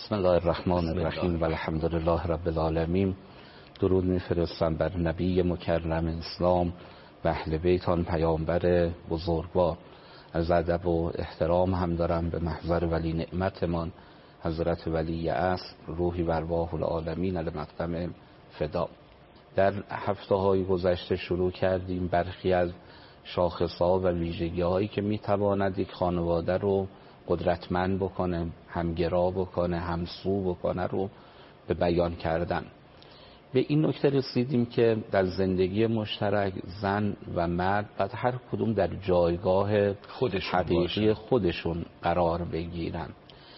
بسم الله الرحمن الرحیم و الحمد لله رب العالمین. درود میفرستم بر نبی مکرم اسلام و اهل بیت آن پیامبر بزرگوار. از ادب و احترام هم دارم به محضر ولی نعمتمان حضرت ولی اصل روحی و ارواح العالمین المقدم فدا. در هفته‌های گذشته شروع کردیم برخی از شاخص‌ها و ویژگی‌هایی که می‌تواند یک خانواده رو قدرتمند بکنه، همگرا بکنه، همسو بکنه رو به بیان کردن. به این نکته رسیدیم که در زندگی مشترک زن و مرد باید هر کدوم در جایگاه حقیقی خودشون قرار بگیرن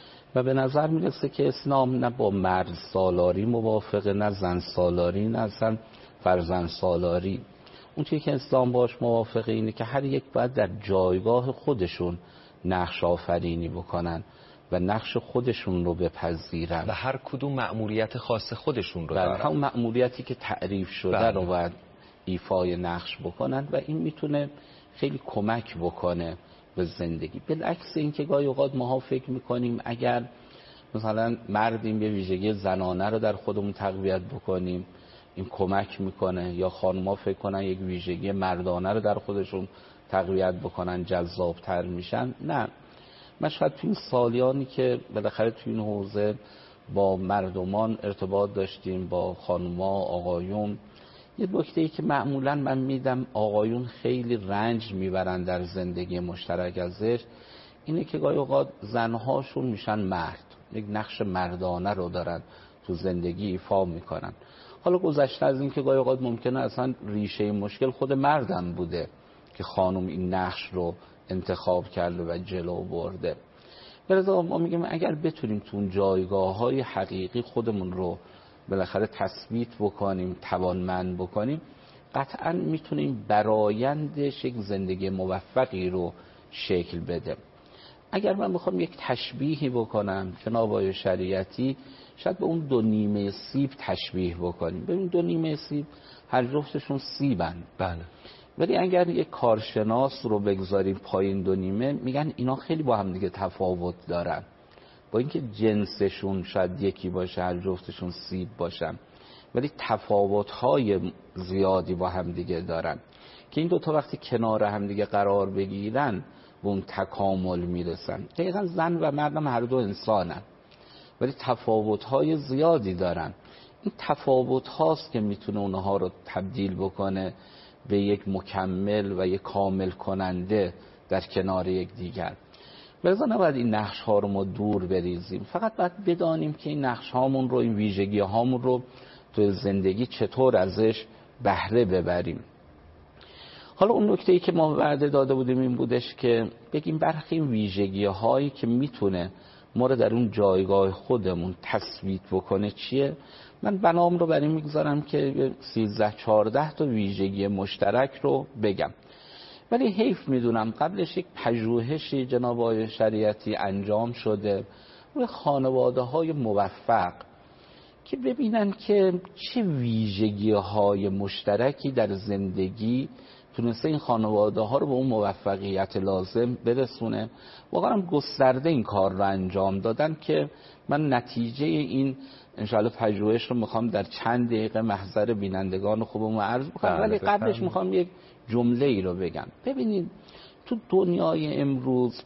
و به نظر میرسه که اسلام نه با مرد سالاری موافقه، نه زن سالاری، نه اصلا فرزند سالاری. اون چیزی که اسلام باش موافقه اینه که هر یک باید در جایگاه خودشون نقش آفرینی بکنن و نقش خودشون رو بپذیرن و هر کدوم مأموریت خاص خودشون رو دارن. همون مأموریتی که تعریف شده رو باید ایفای نقش بکنن و این میتونه خیلی کمک بکنه به زندگی. بالعکس این که گاهی اوقات ماها فکر میکنیم اگر مثلا مردیم یه ویژگی زنانه رو در خودمون تقویت بکنیم این کمک میکنه، یا خانم‌ها فکر کنن یک ویژگی مردانه رو در خودشون تقویت بکنن جذابتر میشن. نه، من شاید تو این سالیانی که بالاخره تو این حوزه با مردمان ارتباط داشتیم، با خانم‌ها، آقایون، یه نکته‌ای که معمولاً من میدم آقایون خیلی رنج میبرن در زندگی مشترک ازش اینه که گاهی اوقات زنهاشون میشن مرد، یک نقش مردانه رو دارن تو زندگی ایفا میکنن. حالا گذشته از این که گاهی اوقات ممکنه اصلا ریشه مشکل خود مردم بوده که خانم این نقش رو انتخاب کرده و جلو برده. برای ما میگیم اگر بتونیم تو اون جایگاه‌های حقیقی خودمون رو بالاخره تثبیت بکنیم، توانمند بکنیم، قطعاً میتونیم برآیندش یک زندگی موفقی رو شکل بده. اگر من بخوام یک تشبیهی بکنم جناب آقای شریعتی، شاید به اون دو نیمه سیب تشبیه بکنیم. ببین دو نیمه سیب هر جفتشون سیبن، بله، ولی اگر یک کارشناس رو بگذاریم پایین دو نیمه، میگن اینا خیلی با هم دیگه تفاوت دارن، با اینکه جنسشون شاید یکی باشه، هر جفتشون سیب باشن، ولی تفاوت‌های زیادی با هم دیگه دارن که این دوتا وقتی کنار هم دیگه قرار بگیرن به اون تکامل میرسن. دقیقا زن و مردم هر دو انسانن ولی تفاوت‌های زیادی دارن. این تفاوت‌هاست که میتونه اونها رو تبدیل بکنه به یک مکمل و یک کامل کننده در کنار یک دیگر. لذا نباید این نقش ها رو ما دور بریزیم، فقط باید بدانیم که این نقش هامون رو، این ویژگی هامون رو تو زندگی چطور ازش بهره ببریم. حالا اون نکته‌ای که ما وعده داده بودیم این بودش که بگیم برخی ویژگی هایی که میتونه ما رو در اون جایگاه خودمون تثبیت بکنه چیه. من بنام رو برای میگذارم که 13-14 تا ویژگی مشترک رو بگم، ولی حیف میدونم قبلش یک پژوهشی جناب آقای شریعتی انجام شده روی خانواده های موفق که ببینن که چه ویژگی های مشترکی در زندگی تونسته این خانواده ها رو به اون موفقیت لازم برسونه. واقعا هم گسترده این کار رو انجام دادن که من نتیجه این انشاءالله پژوهش رو میخوام در چند دقیقه محضر بینندگان خوبم عرض بکنم، ولی قبلش میخوام یک جمله ای رو بگم. ببینید تو دنیای امروز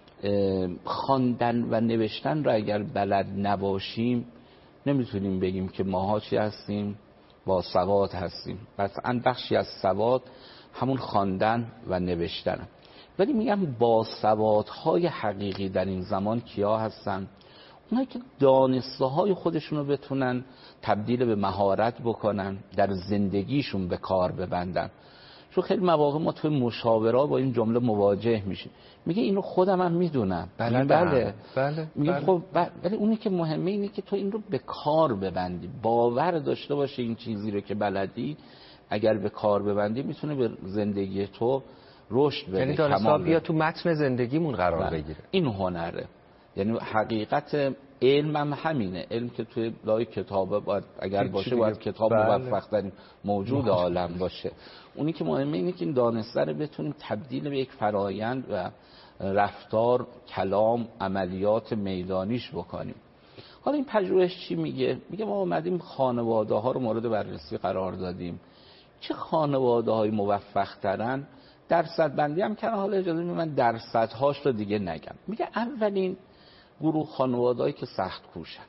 خواندن و نوشتن رو اگر بلد نباشیم نمیتونیم بگیم که ماها چی هستیم، با سواد هستیم. قطعاً بخشی از سواد همون خواندن و نوشتن، ولی میگم با سوادهای حقیقی در این زمان کیا هستن؟ اونایی که دانسته های خودشون رو بتونن تبدیل به مهارت بکنن، در زندگیشون به کار ببندن. چون خیلی مواقع ما توی مشاوره با این جمله مواجه میشیم، میگه اینو خودم هم میدونم. بله میگه خب ولی اونی که مهمه اینه که تو این رو به کار ببندی، باور داشته باشه این چیزی رو که بلدی اگر به کار ببندی میتونه به زندگی تو رشد بده، یعنی دانسته بیا تو متن زندگیمون قرار بگیره. این هنره، یعنی حقیقت علم هم همینه. علم که توی لای کتابه باید اگر باشه باید کتاب موفق ترین موجود عالم باشه. اونی که مهمه اینه که این دانسته رو بتونیم تبدیل به یک فرایند و رفتار، کلام، عملیات میدانیش بکنیم. حالا این پژوهش چی میگه؟ میگه ما اومدیم خانواده ها رو مورد بررسی قرار دادیم، چه خانواده های موفق ترن، درصد بندی هم کردن. حالا اجازه بدید من درصدهاش رو دیگه نگم. میگه اولین گروه خانواده‌ای که سخت کوشن،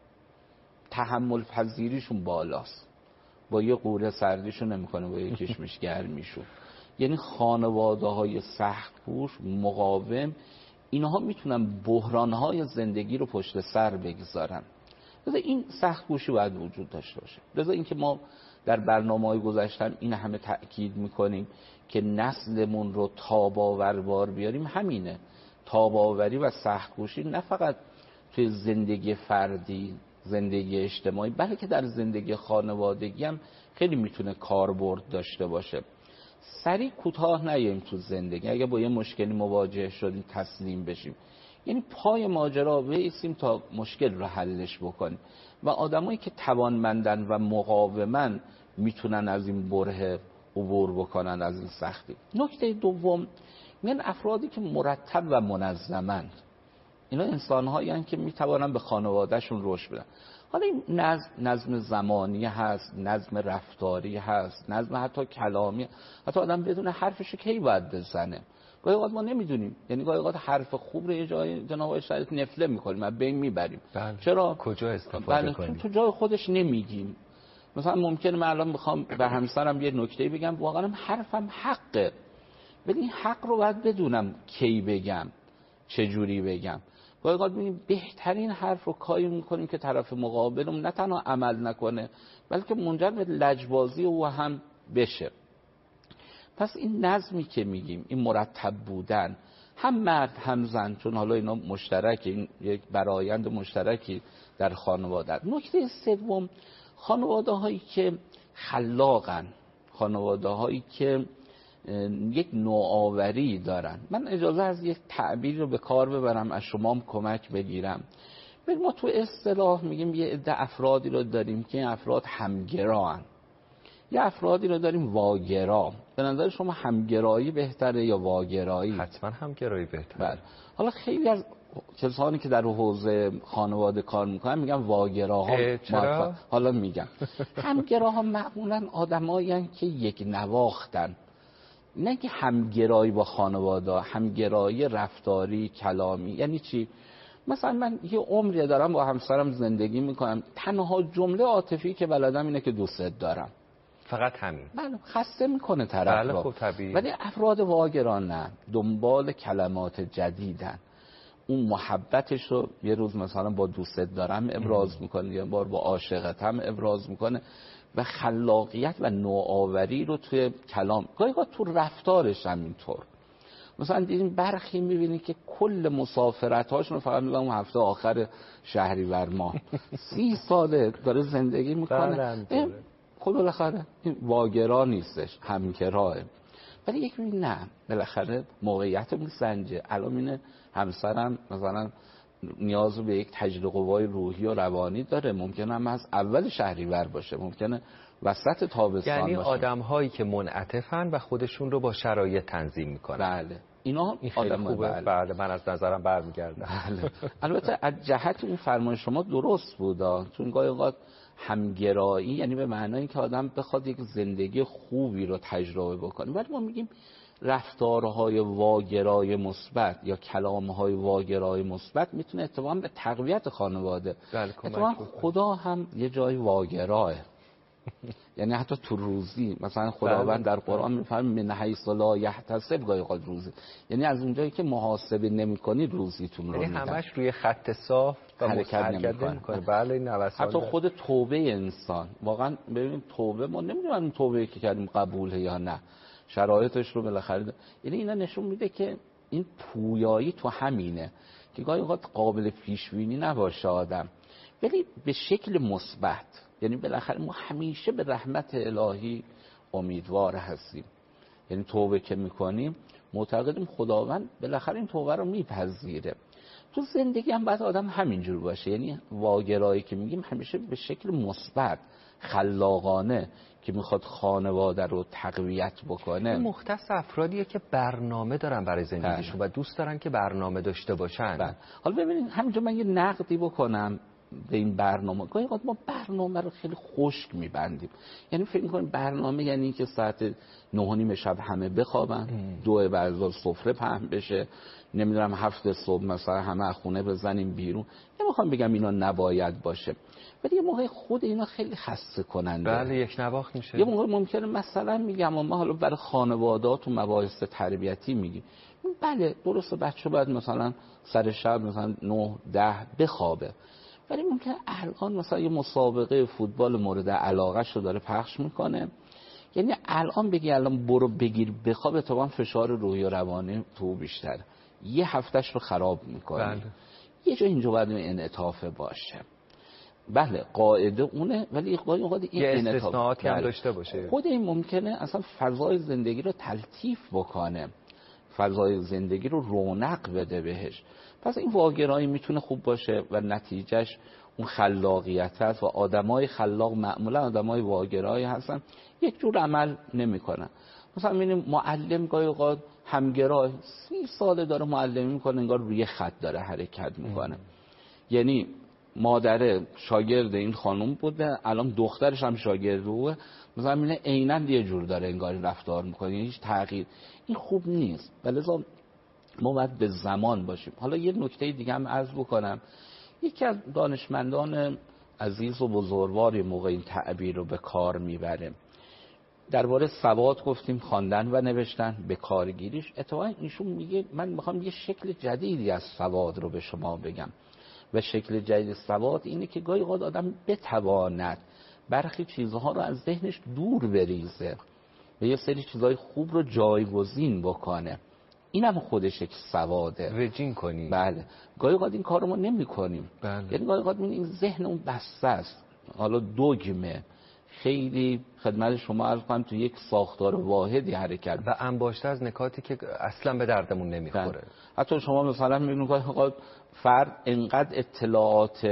تحمل پذیریشون بالاست، با یه قوره سردیشون نمیکنه، با یه کشمش گرمیشون. یعنی خانواده‌های سخت کوش، مقاوم، اینها میتونن بحران‌های زندگی رو پشت سر بگذارن. لذا این سخت کوشی باید وجود داشته باشه. لذا اینکه ما در برنامه‌های گذشتم این همه تأکید میکنیم که نسلمون رو تاب‌آور بیاریم، همینه. تاب‌آوری و سخت کوشی نه فقط توی زندگی فردی، زندگی اجتماعی، بلکه در زندگی خانوادگی هم خیلی میتونه کاربرد داشته باشه. سریع کوتاه نیاییم تو زندگی. اگه با یه مشکلی مواجه شدیم تسلیم بشیم، یعنی پای ماجرا بایستیم تا مشکل رو حلش بکنیم. و آدمایی که توانمندن و مقاومن میتونن از این بره عبور بکنن، از این سختی. نکته دوم، میگن افرادی که مرتب و منظمند، اینا انسان‌هایی هستند که میتوانن به خانوادهشون رشد بدن. حالا این نظم زمانی هست، نظم رفتاری هست، نظم حتی کلامی، حتی آدم بدون حرفش کی باید بزنه. گاهی اوقات ما نمیدونیم، یعنی گاهی اوقات حرف خوب رو یه جای جناب آقای شریف نفله میکنیم، از بین میبریم. چرا؟ کجا استفاده کنیم؟ تو جای خودش نمیگیم. مثلا ممکنه من الان بخوام به همسرم یه نکته بگم، واقعا حرفم حقه، ولی این حق رو باید بدونم کی بگم، چه جوری بگم. گاهی اوقات می‌بینیم بهترین حرف رو کاری می‌کنیم که طرف مقابلم نه تنها عمل نکنه، بلکه منجر به لجبازی او هم بشه. پس این نظمی که میگیم، این مرتب بودن، هم مرد هم زن، چون حالا اینا مشترک، این یک برآیند مشترکی در خانواده. نکته سوم، خانواده‌هایی که خلاقن، خانواده‌هایی که یک نوآوری دارن. من اجازه از یک تعبیر رو به کار ببرم، از شما هم کمک بگیرم. ما تو اصطلاح میگیم یه عده افرادی رو داریم که این افراد همگران، یه افرادی رو داریم واگرا. به نظر شما همگرایی بهتره یا واگرایی؟ حتما همگرایی بهتره. بله. حالا خیلی از کسانی که در حوزه خانواده کار میکنن میگن واگراها. چرا؟ حالا میگم همگراها معمولا آدمایی هستند که یک نواختن، نه که همگرایی با خانواده، همگرایی رفتاری کلامی. یعنی چی؟ مثلا من یه عمری دارم با همسرم زندگی میکنم، تنها جمله عاطفی که بلدم اینه که دوست دارم، فقط همین. بله، خسته میکنه طرف بله، رو. خب طبیعی. ولی افراد واگران نه، دنبال کلمات جدیدن. اون محبتش رو یه روز مثلا با دوست دارم ابراز میکنه، یه بار با عاشقت هم ابراز میکنه، و خلاقیت و نوآوری رو توی کلام، گاهی تو رفتارش هم اینطور. مثلا دیدیم برخی میبینی که کل مسافرت‌هاشون رو فقط میگن اون هفته آخر شهریور ماه 30 ساله داره زندگی میکنه. خب بالاخره این واگرا نیستش، همگراه. ولی یک میبینی نه، بالاخره موقعیت میسنجه. الان اینه همسرم مثلا نیاز به یک تجدید قوای روحی و روانی داره، ممکنه هم از اول شهریور باشه، ممکنه وسط تابستان یعنی باشه. آدم‌هایی که منعطفن و خودشون رو با شرایط تنظیم میکنن. بله، اینا آدم خوبه. بله، من از نظرم برمیگردم. بله. البته از جهت این فرمان شما درست بود، چون گاهی اوقات همگرایی یعنی به معنای که آدم بخواد یک زندگی خوبی رو تجربه بکنه، ولی ما میگیم رفتارهای واگرای مثبت یا کلامهای واگرای مثبت میتونه اتفاقا به تقویت خانواده. اتفاقا خدا هم یه جای واگراه. یعنی حتی تو روزی مثلا خداوند در قرآن میفرمه من حیث لا یحتسب، گاهی اوقات روزی، یعنی از اونجایی که محاسبه نمی‌کنی روزیتون رو میدن. یعنی همش روی خط صاف و حرکت نمی‌کنه. بله، این حتی خود توبه انسان، واقعا ببینید توبه، ما نمی‌دونیم این توبه که کردیم قبوله یا نه، شرایطش رو بالاخره. یعنی اینا نشون میده که این پویایی تو همینه که گاهی اوقات قابل پیش بینی نباشه آدم، ولی به شکل مثبت. یعنی بالاخره ما همیشه به رحمت الهی امیدوار هستیم. یعنی توبه که میکنیم معتقدیم خداوند بالاخره این توبه رو میپذیره. تو زندگی هم باید آدم همینجور باشه، یعنی واگرایی که میگیم همیشه به شکل مثبت، خلاقانه، که میخواد خانواده رو تقویت بکنه. مختص افرادیه که برنامه دارن برای زندگیشون و دوست دارن که برنامه داشته باشن. حالا ببینید همینجا من یه نقدی بکنم. به این برنامه، گاهی اوقات ما برنامه رو خیلی خشک میبندیم. یعنی فکر می‌کنیم برنامه یعنی اینکه ساعت 9:30 شب همه بخوابن، 2 بعد از ظهر پهن بشه، نمیدونم 7 صبح مثلا همه از خونه بزنیم بیرون. نمیخوام بگم اینا نباید باشه، ولی یه موقع خود اینا خیلی خسته کننده. بله یک نواخت میشه. یه موقع ممکنه مثلا میگم ما حالا برای خانواده‌ها تو مباحث تربیتی میگیم، بله درسته بچه باید مثلا سر شب مثلا 9-10 بخوابه، ولی ممکنه الان مثلا یه مسابقه فوتبال مورد علاقه‌شو داره پخش میکنه، یعنی الان بگی الان برو بگیر بخواب، اتفاقا فشار روحی و روانی تو بیشتر، یه هفتهش رو خراب میکنه. بله. یه جا اینجا باید انعطاف باشه. بله قاعده اونه، ولی گاهی اوقات این استثناءاتی هم داشته باشه. خود این ممکنه اصلا فضای زندگی رو تلطیف بکنه، فضای زندگی رو رونق بده بهش. پس این واگرایی میتونه خوب باشه و نتیجهش اون خلاقیت هست و آدمای خلاق معمولا آدمای واگرایی هستن، یک جور عمل نمیکنن. مثلا میبینیم معلم گاهی اوقات همگرای 30 ساله داره معلمی میکنه، انگار روی خط داره حرکت میکنه. یعنی مادر شاگرد این خانم بوده، الان دخترش هم شاگرد روه، مثلا میبینه عیناً یه جور داره انگار رفتار میکنه، یعنی هیچ تغییر. این خوب نیست. ولذا ما باید به زمان باشیم. حالا یه نکته دیگه هم عرض بکنم، یکی از دانشمندان عزیز و بزرگواری موقع این تعبیر رو به کار میبره، درباره سواد گفتیم، خواندن و نوشتن، به کارگیریش. اتفاقا ایشون میگه من میخوام یه شکل جدیدی از سواد رو به شما بگم، و شکل جدید سواد اینه که گاهی اوقات آدم بتواند برخی چیزها رو از ذهنش دور بریزه و یه سری چیزهای خوب رو جایگزین بکنه. اینم خودش یک سواده. رجین کنی. بله. گاهی اوقات این کارو ما نمی‌کنیم. بله. یعنی گاهی اوقات این ذهن اون بسته است. حالا دوگمه خیلی خدمت شما عرض کنم تو یک ساختار واحدی حرکت و انباشته از نکاتی که اصلا به دردمون نمیخوره. حتی شما مثلا میبینید گاهی اوقات فرد انقدر اطلاعات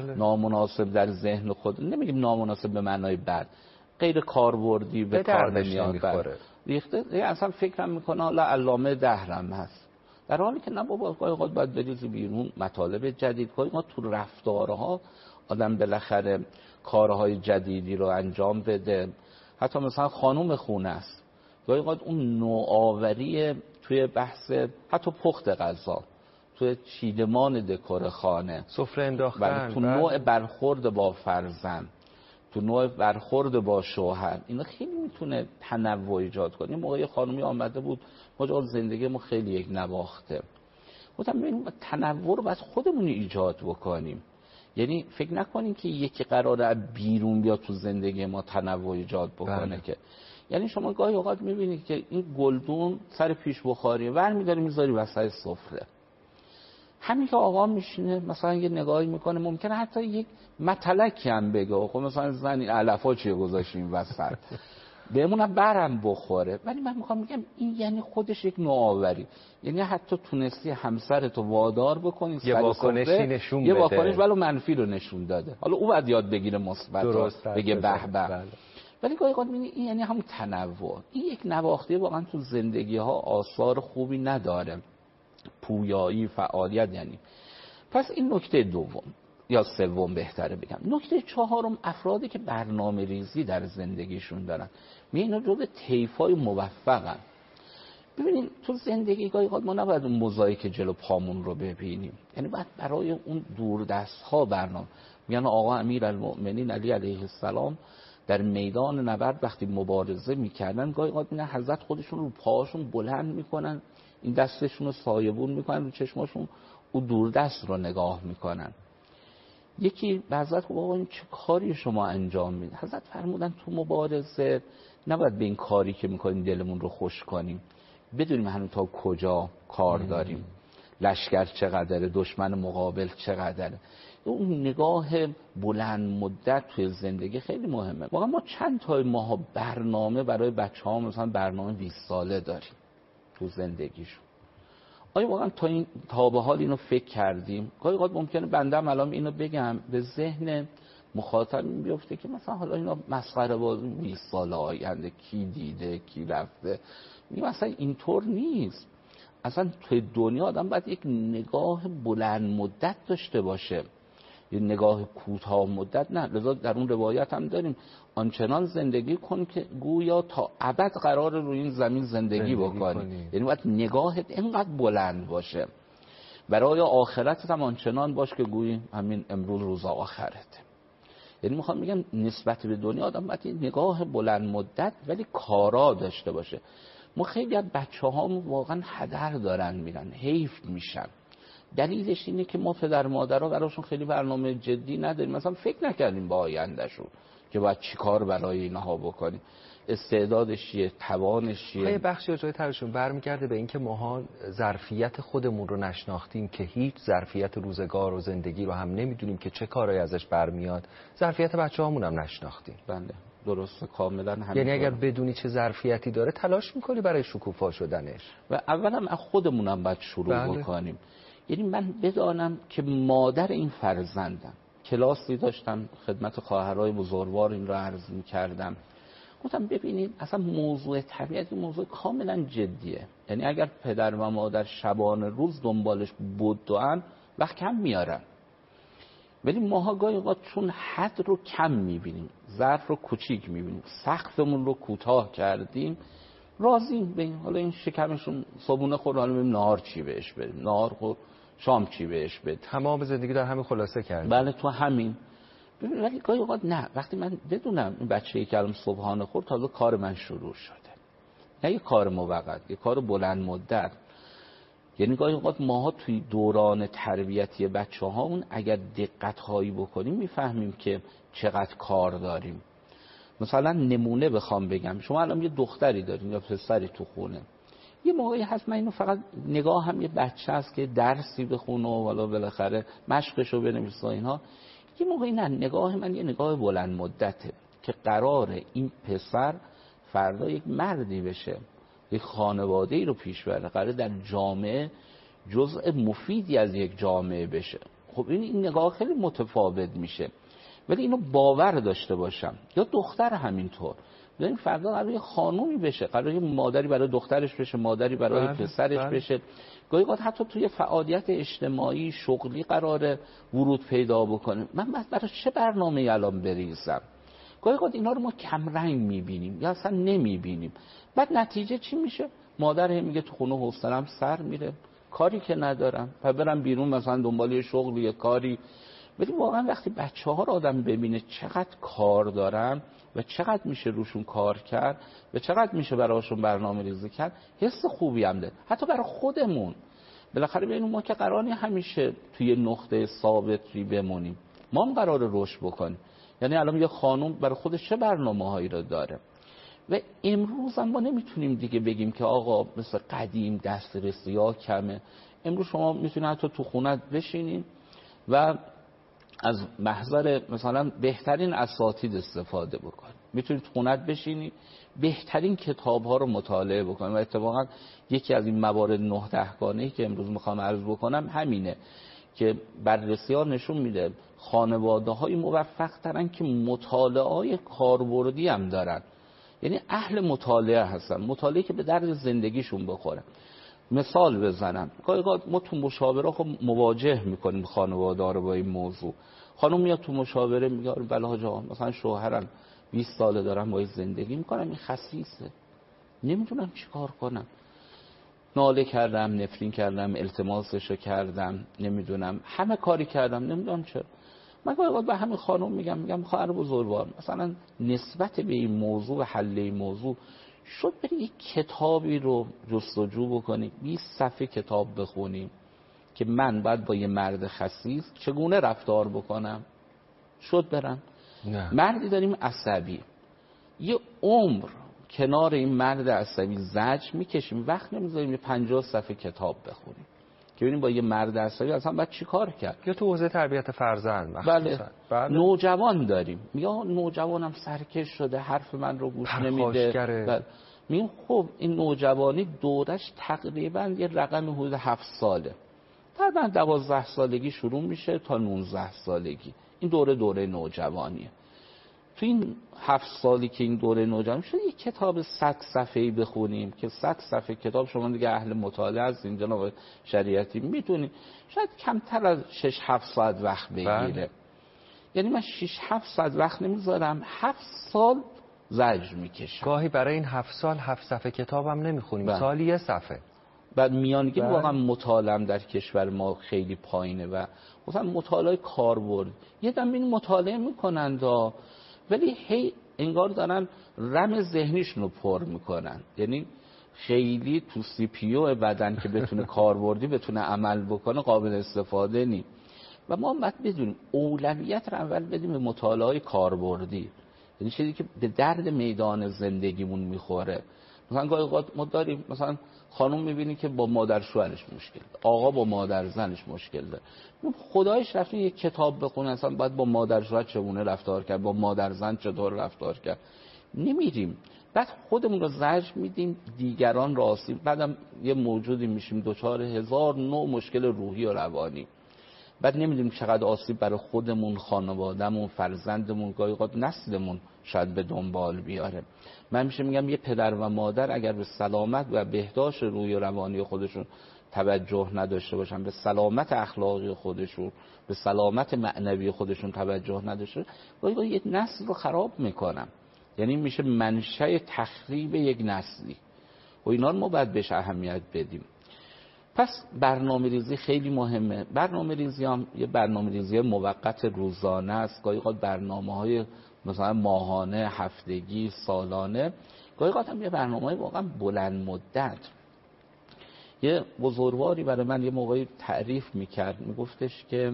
نامناسب در ذهن خود، نمیگیم نامناسب به معنای بد، غیر کاربردی به کار نمیاد، ریخته اصلا فکرم میکنه حالا علامه دهرم هست، در حالی که نه بابا، گاهی اوقات باید بریزی بیرون مطالب جدید. گاهی اوقات تو رفتارها آدم بالاخره کارهای جدیدی رو انجام بده. حتی مثلا خانم خونه است، گاهی اوقات اون نوآوری توی بحث حتی پخت غذا، توی چیدمان دکور خانه، سفره انداختن، تو نوع برخورد با فرزند، تو نوع برخورد با شوهر، اینا خیلی میتونه تنوع ایجاد کنه. این موقعی خانمی آمده بود ما زندگی ما خیلی یک نواخته، گفتم ببین تنوع رو باید خودمون ایجاد بکنیم. یعنی فکر نکنیم که یکی قراره بیرون بیاد تو زندگی ما تنوع ایجاد بکنه. که یعنی شما گاهی اوقات میبینید که این گلدون سر پیش بخاری برمی‌داری میذاری وسط سفره، همین که آقا میشینه مثلا یه نگاهی میکنه، ممکنه حتی یک مطلقی هم بگه خب مثلا زن این علفا چیه گذاشتیم وسط بهمونم برم بخوره. ولی من میخوام بگم این یعنی خودش یک نوآوری، یعنی حتی تونستی همسرتو وادار بکنی یه واکنشی نشون بده، یه واکنش ولو منفی رو نشون داده. حالا او باید یاد بگیره مثبت، بگه به به. ولی گاهی اوقات می‌بینی این یعنی همون تنوع. این یک نواختی واقعا تو زندگی ها آثار خوبی نداره، پویایی، فعالیت. یعنی پس این نکته دوم یا سوم بهتره بگم. نکته چهارم، افرادی که برنامه ریزی در زندگیشون دارن، اینا جزو طیفای موفقن. ببینید تو زندگی گاهی اوقات ما نباید اون موزاییک جلو پامون رو ببینیم، یعنی باید برای اون دوردست ها برنامه. میگن آقا امیرالمؤمنین علی علیه السلام در میدان نبرد وقتی مبارزه میکردن، گاهی اوقات میبینن حضرت خودشون رو پاهاشون بلند میکنن، این دستشون رو سایبون میکنن، رو چشماشون او دوردست رو نگاه میکنن. یکی به حضرت خب آقا این چه کاری شما انجام میدید؟ حضرت فرمودن تو مبارزه نباید به این کاری که میکنیم دلمون رو خوش کنیم، بدونیم هنوز تا کجا کار داریم، لشکر چقدره، دشمن مقابل چقدره. اون نگاه بلند مدت توی زندگی خیلی مهمه. واقعا ما چند تا ماه برنامه برای بچه‌ها، مثلا برنامه 20 ساله داریم تو زندگیشون. آیا واقعا تا به حال اینو فکر کردیم؟ گاهی اوقات ممکنه بندم الان اینو بگم به ذهن مخاطب بیفته که مثلا حالا اینا مسخره بازی 20 سال آینده کی دیده کی رفته. مثلا اینطور نیست. اصلا توی دنیا آدم باید یک نگاه بلند مدت داشته باشه. یه نگاه کوتاه مدت نه. لذا در اون روایت هم داریم آنچنان زندگی کن که گویا تا ابد قرار روی این زمین زندگی بکنی. یعنی باید نگاهت اینقدر بلند باشه. برای آخرتت هم آنچنان باش که گویی همین امروز روز آخرته. یعنی میخوام بگم نسبت به دنیا آدم باید نگاه بلند مدت ولی کارا داشته باشه. ما خیلی از بچه‌هامون واقعا هدر دارن میرن، حیف میشن. دلیلش اینه که ما پدر مادرها براشون خیلی برنامه جدی نداریم. مثلا فکر نکردیم با آیندهشون که باید چیکار برای اینها بکنیم، استعدادش چیه، توانش چیه. یه بخشی از جای ترشون برمیگرده به اینکه ماها ظرفیت خودمون رو نشناختیم که هیچ ظرفیت روزگار و زندگی رو هم نمیدونیم که چه کارایی ازش برمیاد. ظرفیت بچه‌هامون هم نشناختیم. بله درسته، کاملا همین. یعنی اگر بدونی چه ظرفیتی داره تلاش میکنی برای شکوفا شدنش. و اولا از خودمونم باید شروع بکنیم. یعنی من بدانم که مادر این فرزندم. کلاسی داشتم خدمت خواهرای بزرگوار این رو عرض می‌کردم. گفتم ببینید اصلا موضوع طبیعت موضوع کاملا جدیه. یعنی اگر پدر و مادر شبانه روز دنبالش بدوئن وقت کم میارن، ولی ماها گاهی اوقات چون حد رو کم میبینیم، ظرف رو کوچیک میبینیم، سقفمون رو کوتاه کردیم، راضیم به این حالا این شکمشون صبحونه خورد، حالا میبینیم نهار چی بهش بدیم، نهار خورد شام چی بهش بدیم. تمام زندگی در همین خلاصه کردیم. بله تو همین. ببین ولی گاهی اوقات نه، وقتی من بدونم این بچه‌ای که الان صبحانه خورد تازه کار من شروع شده، نه یه کار موقت، یه کار بلند مدت. یعنی گاهی اوقات ماها توی دوران تربیتی بچه‌هامون اگر دقت‌هایی بکنیم میفهمیم که چقدر کار داریم. مثلا نمونه بخوام بگم، شما الان یه دختری دارین یا پسری تو خونه، یه موقعی هست من اینو فقط نگاه هم یه بچه است که درسی بخونه و والا بالاخره مشقشو بنویسه اینها. یه موقعی نه، نگاه من یه نگاه بلند مدته که قراره این پسر فردا یک مردی بشه، یک خانواده‌ای رو پیش بره، قراره در جامعه جزء مفیدی از یک جامعه بشه. خب این نگاه خیلی متفاوت میشه. ولی اینو باور داشته باشم. یا دختر همینطور، ببین فردا قراره یه خانومی بشه، قراره یه مادری برای دخترش بشه، مادری برای پسرش بشه. گاهی اوقات حتی توی فعالیت اجتماعی شغلی قراره ورود پیدا بکنه. من برای چه برنامه‌ای الان بریزم؟ گاهی اوقات اینا رو ما کم رنگ می‌بینیم یا اصلا نمی‌بینیم. بعد نتیجه چی میشه؟ مادر هم میگه تو خونه حوصله‌ام سر میره، کاری که ندارم، و برم بیرون مثلا دنبال یه شغل یا کاری. ولی واقعا وقتی بچه‌ها رو آدم ببینه چقدر کار دارن و چقدر میشه روشون کار کرد و چقدر میشه براشون برنامه ریزی کرد، حس خوبی هم ده. حتی برای خودمون بالاخره ببینیم ما که قراری همیشه توی نقطه ثابتی بمونیم، ما هم قرار رشد بکنیم. یعنی الان یه خانم برای خودش چه برنامه‌هایی رو داره. و امروز هم ما نمیتونیم دیگه بگیم که آقا مثل قدیم دسترسی‌ها کمه. امروز شما میتونید حتی تو خونت بشینین و از محضر مثلا بهترین اساتید استفاده بکنید. میتونید خونت بشینی بهترین کتاب‌ها رو مطالعه بکنید. و اتفاقا یکی از این موارد 9-10 گانه‌ای که امروز میخوام عرض بکنم همینه که بررسی‌ها نشون میده خانواده‌های موفق‌ترن که مطالعه‌های کاربردی هم دارن. یعنی اهل مطالعه هستن، مطالعه که به درد زندگیشون بخوره. مثال بزنم، گاهی ما تو مشاوره خب مواجه میکنیم خانواده‌ها رو با این موضوع. خانم میاد تو مشاوره میگه بله حاج آقا مثلا شوهرم 20 ساله دارم باهاش زندگی میکنم، این خسیسه، نمیدونم چیکار کنم، ناله کردم، نفرین کردم، التماسشو کردم، نمیدونم همه کاری کردم، نمیدونم چرا. من گاهی به همین خانم میگم خواهر بزرگوار مثلا نسبت به این موضوع و حل این موضوع شد بریم یک کتابی رو جستجو بکنیم، 20 صفحه کتاب بخونیم که من باید با یه مرد خسیس چگونه رفتار بکنم. شد برم نه. مردی داریم عصبی، یه عمر کنار این مرد عصبی زجر میکشیم، وقت نمیذاریم یه 50 صفحه کتاب بخونیم که ببینیم با یه مرد عصبی اصلا باید چی کار کرد. یا تو حوزه تربیت فرزند بله. نوجوان داریم، یا نوجوانم سرکش شده، حرف من رو گوش نمیده. میگم خب این نوجوانی دورش تقریبا یه رقم حدود 7 ساله، تقریبا 12 سالگی شروع میشه تا 19 سالگی. این دوره نوجوانیه. تو این 7 سالی که این دوره نوجوانی شده یه کتاب 100 صفحه‌ای بخونیم که 100 صفحه کتاب شما دیگه اهل مطالعه هستین جناب شریعتی، میتونید شاید کمتر از 6-7 ساعت وقت بگیره. یعنی من 6-7 ساعت وقت نمیذارم، 7 سال زجر میکشم. گاهی برای این 7 سال 7 صفحه کتابم نمیخونیم، بله. سالی 1 صفحه. بعد میانگین بله. واقعا مطالعه در کشور ما خیلی پایینه و مثلا مطالعه کاربرد یه دم این مطالعه میکنند ولی هی انگار دارن رم ذهنیشون رو پر میکنن، یعنی خیلی تو سی پی یو بدن که بتونه کاربردی بتونه عمل بکنه قابل استفاده نی. و ما باید بدونیم اولویت رو اول بدیم به مطالعه کاربردی، یعنی چیزی که به درد میدان زندگیمون میخوره. مثلا گاهی اوقات ما داریم مثلا خانم میبینی که با مادر شوهرش مشکل داره، آقا با مادر زنش مشکل داره، خدایش رفتیم یک کتاب بخونه اصلا باید با مادر شوهر چگونه رفتار کرد، با مادر زن چطور رفتار کرد. نمیریم، بعد خودمون رو زجر میدیم، دیگران رو آسیب، بعدم یه موجودی میشیم دچار 1000 نوع مشکل روحی و روانی. بعد نمیدونیم چقدر آسیب برای خودمون، خانوادهمون، فرزندمون، گاهی اوقات نسلمون شاید به دنبال بیاره. من میشه میگم یه پدر و مادر اگر به سلامت و بهداشت روحی و روانی خودشون توجه نداشته باشن، به سلامت اخلاقی خودشون، به سلامت معنوی خودشون توجه نداشته، گاهی اوقات یک نسل رو خراب میکنن. یعنی میشه منشأ تخریب یک نسلی و اینا رو ما باید بهش اهمیت بدیم. پس برنامه ریزی خیلی مهمه. برنامه ریزی هم یه برنامه ریزی موقت روزانه است، گاهی اوقات برنامه‌های مثلا ماهانه، هفتگی، سالانه، گاهی اوقات هم یه برنامه‌های واقعا بلند مدت. یه بزرگواری برای من یه موقعی تعریف میکرد، میگفتش که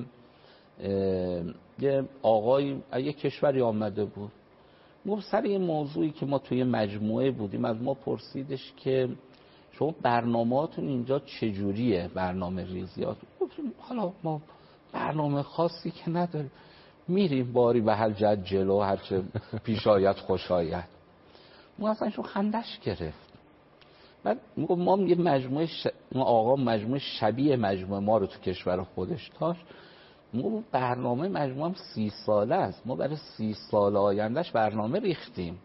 یه آقای یه کشوری آمده بود، میگفت سر یه موضوعی که ما توی مجموعه بودیم از ما پرسیدش که شما برنامه‌هاتون اینجا چجوریه، برنامه ریزیاتون؟ گفتیم حالا ما برنامه خاصی که نداریم، میریم باری به هر جد جلو، هر چه پیش آید خوش آید. ما اصلا شو خندش گرفت. بعد میگم ما یه مجموعه ما آقا مجموعه شبیه مجموعه ما رو تو کشور خودش داشت، میگم برنامه مجموعه هم 30 ساله است، ما برای 30 سال آیندهش برنامه ریختیم.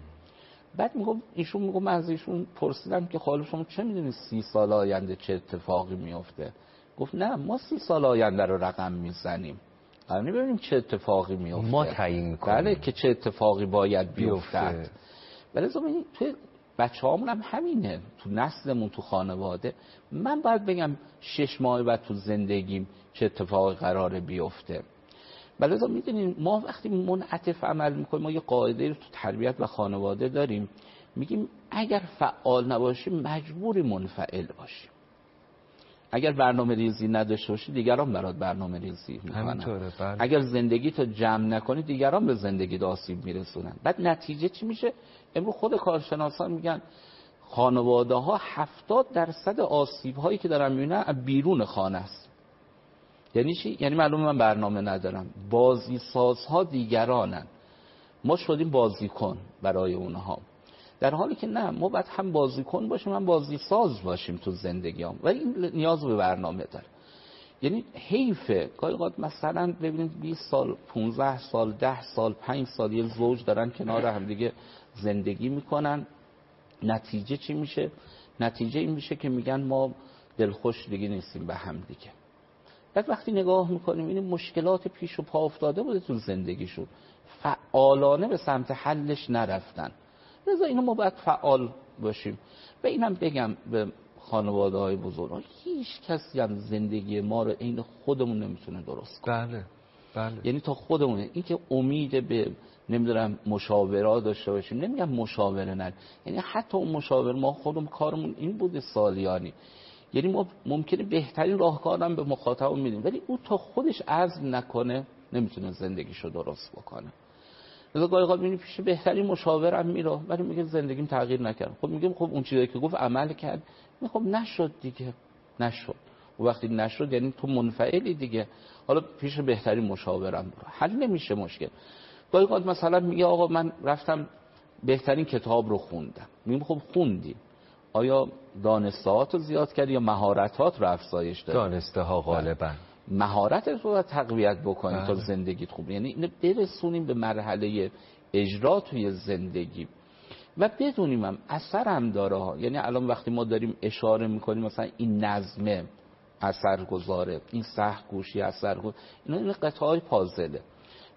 بعد میگم از ایشون پرسیدم که خاله شما چه میدونید 30 سال آینده چه اتفاقی میفته؟ گفت نه ما 30 سال آینده رو رقم میزنیم، الان ببینیم چه اتفاقی میفته، ما تعیین میکنیم بله که چه اتفاقی باید بیفته. ولی تو بچه‌هامون هم همینه، تو نسلمون، تو خانواده. من باید بگم 6 ماه بعد تو زندگیم چه اتفاقی قراره بیفته. بلکه میدونین ما وقتی منعطف عمل میکنیم، ما یه قاعده رو تو تربیت و خانواده داریم، میگیم اگر فعال نباشیم مجبوری منفعل باشیم. اگر برنامه ریزی نداشته باشی دیگران برات برنامه ریزی میکنن. بله. اگر زندگی تو جمع نکنی دیگران به زندگی آسیب میرسونن. بعد نتیجه چی میشه؟ امروز خود کارشناسان میگن خانواده ها 70% آسیب هایی که دارن میبینن بیرون خانه است. یعنی چی؟ یعنی معلومه من برنامه ندارم، بازی سازها دیگرانن، ما شدیم بازیکن برای اونها، در حالی که نه، ما باید هم بازیکن باشیم هم بازی ساز باشیم تو زندگیام و این نیاز به برنامه داره. یعنی حیفه گاهی اوقات مثلا ببینید 20 سال 15 سال 10 سال 5 سال یه زوج دارن کنار هم دیگه زندگی میکنن، نتیجه چی میشه؟ نتیجه این میشه که میگن ما دلخوش دیگه نیستیم به هم دیگه. بعد وقتی نگاه میکنیم این مشکلات پیش و پا افتاده بوده تو زندگیشون، فعالانه به سمت حلش نرفتن. لذا اینو ما باید فعال باشیم. و اینم بگم به خانواده های بزرگ، هیچ کسی هم زندگی ما رو عین خودمون نمیتونه درست کنه. بله. یعنی تا خودمونه. این که امید به نمیدونم مشاورات داشته باشیم، نمیگم مشاوره نه، یعنی حتی اون مشاور ما خودمون کارمون این بوده سالیانی، یعنی ما ممکنه بهترین راهکار هم به مخاطب میدیم ولی او تا خودش عزم نکنه نمیتونه زندگیشو درست بکنه. لذا گاهی اوقات میبینی پیش بهترین مشاورم میره ولی میگه زندگیم تغییر نکرد. خب میگم خب اون چیزایی که گفت عمل کرد؟ میگه خب نشد دیگه، نشد. و وقتی نشد یعنی تو منفعلی دیگه، حالا پیش بهترین مشاورم برو، حل نمیشه مشکل. گاهی اوقات مثلا میگه آقا من رفتم بهترین کتاب رو خوندم. میگم خب خوندی، آیا دانسته‌هات رو زیاد کردی یا مهارتات رو افزایش دادی؟ دانسته ها غالبا. مهارتت رو باید تقویت بکنی تا زندگیت خوب، یعنی اینو برسونیم به مرحله اجرا توی زندگی و بدونیم هم اثر هم داره ها. یعنی الان وقتی ما داریم اشاره میکنیم مثلا این نظمه اثر گذاره، این سهل گوشی اثر گذاره، این قطعه های پازله.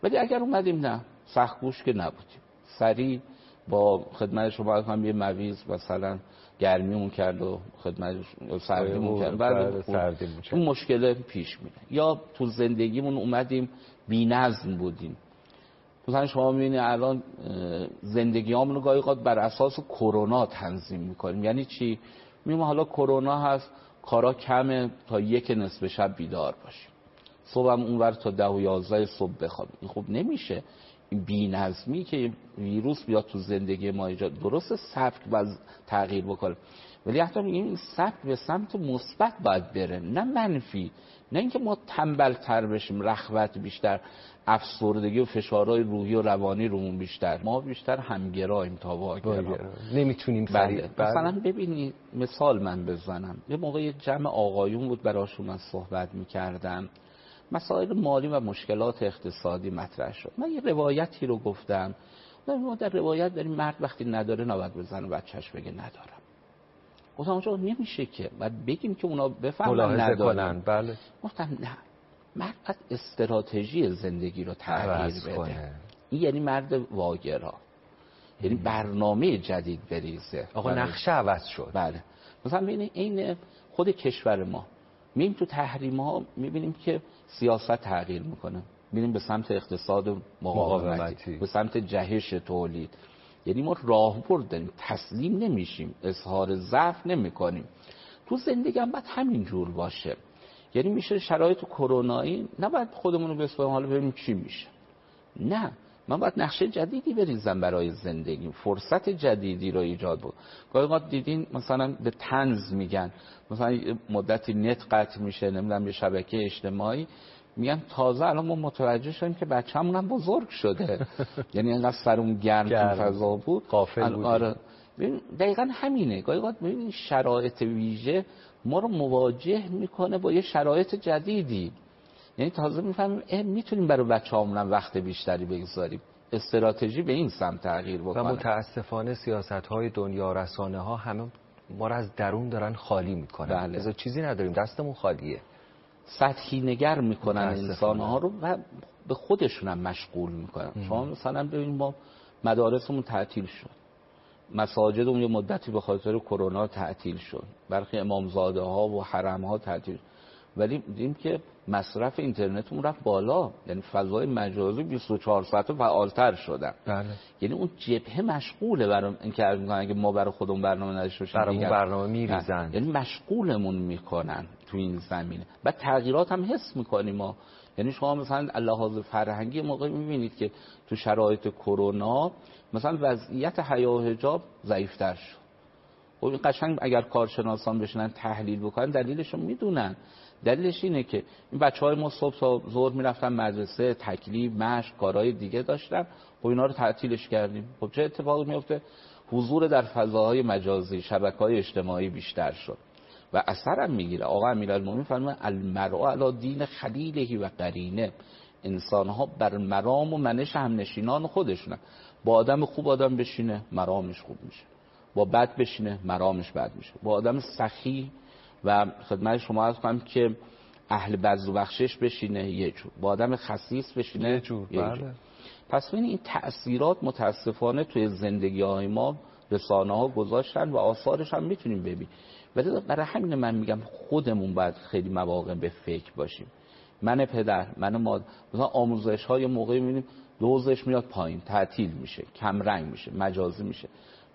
ولی اگر اومدیم نه سخت‌کوش که نبودیم، سریع با خدمت شما هم یه مویز مثلا گرمیمون کرد و خدمت سردیمون کرد، بعد اون مشکل پیش میره. یا تو زندگیمون اومدیم بی‌نظم بودیم. مثلا شما می‌بینید الان زندگیامون رو گاهی اوقات بر اساس کرونا تنظیم می‌کنیم. یعنی چی؟ میگم حالا کرونا هست، کارا کمه، تا 1 نصف شب بیدار باشیم، صبحم اونور تا 10 و 11 صبح بخوابیم. این خوب نمیشه. این بی‌نظمی که ویروس بیاد تو زندگی ما ایجاد، درست سبک باید تغییر بکنه، ولی حتی میگیم این سبک به سمت مثبت باید بره، نه منفی. نه اینکه ما تنبل‌تر بشیم، رخوت بیشتر، افسردگی و فشارهای روحی و روانی رومون بیشتر، ما بیشتر همگراییم تا واگرا، نمیتونیم سریع. مثلا ببینید مثال من بزنم، یه موقع جمع آقایون بود براشون من صحبت میکردم، مسائل مالی و مشکلات اقتصادی مطرح شد. من یه روایتی رو گفتم، ما در روایت داریم مرد وقتی نداره نباید بزنه بچهش بگه ندارم. گفتم اونجا نمیشه که باید بگیم که اونا بفهمن ندارن. بله. گفتم نه، مرد باید استراتژی زندگی رو تغییر بده. این یعنی مرد واگرا، یعنی برنامه جدید بریزه. آقا نقشه عوض شد. بله. مثلا ببینید این خود کشور ما میبینیم تو تحریم ها میبینیم که سیاست تغییر میکنه، میبینیم به سمت اقتصاد مقاومتی، به سمت جهش تولید. یعنی ما راهبرد داریم، تسلیم نمیشیم، اظهار ضعف نمیکنیم. تو زندگی هم باید همین جور باشه. یعنی میشه شرایط کرونایی نباید خودمون رو بسپاریم حالا ببینیم چی میشه، نه، من باید نقشه جدیدی بریزم برای زندگی، فرصت جدیدی رو ایجاد بود. گاهی اوقات دیدین مثلا به طنز میگن، مثلا مدتی نت قطع میشه، نمیدونم یه شبکه اجتماعی، میگن تازه الان ما متوجه شدیم که بچه‌مون هم بزرگ شده. یعنی انقدر سرمون گرم تو فضا بود، غافل بودیم. آره دقیقاً همینه. گاهی اوقات ببینید شرایط ویژه ما رو مواجه میکنه با یه شرایط جدیدی، یعنی تازه میفهمیم میتونیم برای بچه‌هامون وقت بیشتری بگذاریم، استراتژی به این سمت تغییر بکنه. و متاسفانه سیاست‌های دنیا، رسانه‌ها همه ما رو از درون دارن خالی میکنن. بله. از چیزی نداریم، دستمون خالیه. سطحی نگر میکنن انسان‌ها رو و به خودشون هم مشغول میکنن. شما مثلا ببینید ما مدارسمون تعطیل شد، مساجدمون یه مدتی به خاطر کرونا تعطیل شد، برخی امامزاده‌ها و حرم‌ها تعطیل، ولی دیدیم که مصرف اینترنتمون رفت بالا، یعنی فضای مجازی 24 ساعته فعالتر شدن. بله. یعنی اون جبهه مشغوله برای اینکه اگه ما برای خودمون برنامه نداشته باشیم برامون برنامه میریزن، یعنی مشغولمون میکنن تو این زمینه. بعد تغییرات هم حس میکنیم ما، یعنی شما مثلا لحاظ فرهنگی موقع میبینید که تو شرایط کرونا مثلا وضعیت حیا و حجاب ضعیف‌تر شد. خب این قشنگ اگر کارشناسان بشنن تحلیل بکنن دلیلش رو میدونن. دلیلش اینه که این بچهای ما صبح تا ظهر میرفتن مدرسه، تکلیف، مشق، کارهای دیگه داشتن، خب اینا رو تعطیلش کردیم. خب چه اتفاقی میفته؟ حضور در فضاهای مجازی، شبکه‌های اجتماعی بیشتر شد و اثر هم میگیره. آقا امیرالمومنین فرمودن المرء علی دین خلیله و قرینه، انسان‌ها بر مرام و منش همنشینان خودشونن. با آدم خوب آدم بشینه مرامش خوب میشه، با بد بشینه مرامش بد میشه. با آدم سخی و خدمت شما عرض کنم که اهل بذل و بخشش بشینه یه جور، با آدم خسیس بشینه یه جور. بله. پس ببین این تأثیرات متاسفانه توی زندگی‌های ما رسانه‌ها گذاشتن و آثارش هم میتونیم ببینیم. ولی برای همین من میگم خودمون باید خیلی مواقع به فکر باشیم. من پدر، من مادر، مثلا آموزش‌های موقعی می‌بینیم دوزش میاد پایین، تعطیل میشه، کم رنگ میشه، مجازی میشه.